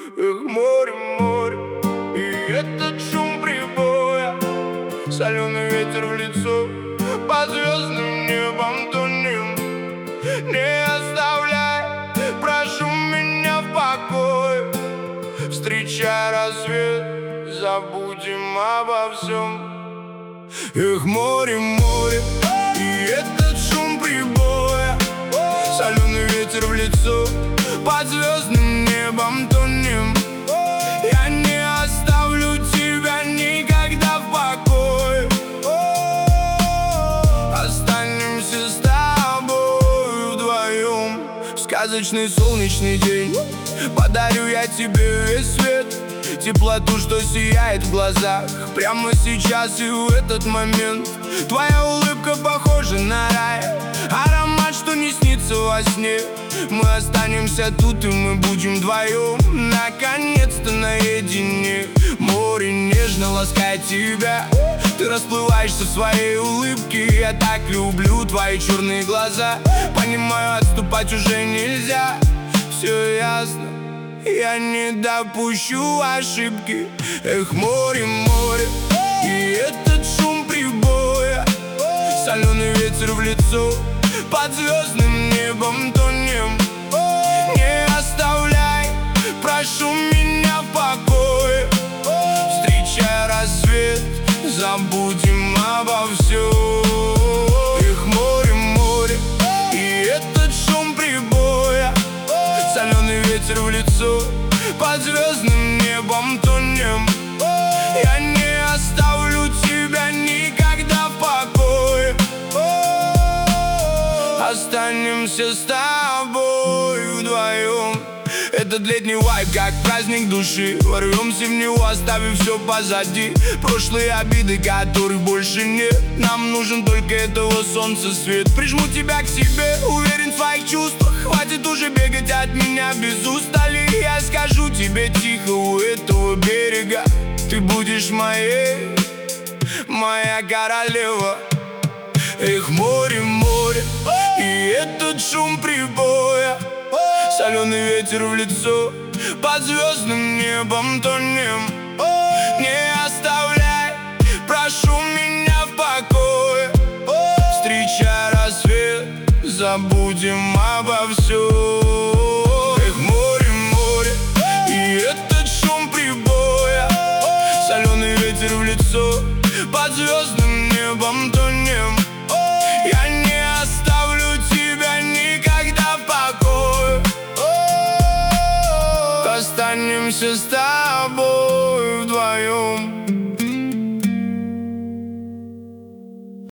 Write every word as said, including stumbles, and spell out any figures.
Эх, море, море, и этот шум прибоя, соленый ветер в лицо, под звездным небом тонем. Не оставляй, прошу меня в покое, встречай рассвет, забудем обо всем. Эх, море, море, и этот шум прибоя, соленый ветер в лицо, под звездным небом тонем. Я не оставлю тебя никогда в покое, останемся с тобой вдвоем. В сказочный солнечный день подарю я тебе весь свет, теплоту, что сияет в глазах прямо сейчас и в этот момент. Твоя улыбка похожа на рай, аромат, что не снится во сне. Мы останемся тут, и мы будем вдвоем, наконец-то наедине. Море нежно ласкает тебя, ты расплываешься в своей улыбке. Я так люблю твои черные глаза, понимаю, отступать уже нельзя. Все ясно, я не допущу ошибки. Эх, море, море, и этот шум прибоя, соленый ветер в лицо, под звездным небом тонем. Не оставляй, прошу меня в покое, встречай рассвет, забудем обо всем. Эх, море, море, и этот шум прибоя, соленый ветер в лицо, под звездным небом тонем. Я не оставлю тебя никогда в покое, останемся с тобой вдвоем. Этот летний вайб, как праздник души, ворвемся в него, оставив все позади. Прошлые обиды, которых больше нет, нам нужен только этого солнца свет. Прижму тебя к себе, уверен в своих чувствах, хватит уже бегать от меня без устали. Я скажу тебе тихо у этого берега, ты будешь моей, моя королева. Эх, море, море, и этот шум прибоя, соленый ветер в лицо, под звездным небом тонем. Не оставляй, прошу меня в покое, встречай рассвет, забудем обо всем. Эх, море, море, и этот шум прибоя, соленый ветер в лицо, под звездным небом тонем. Я не оставлю тебя никогда в покое, останемся с тобой вдвоем.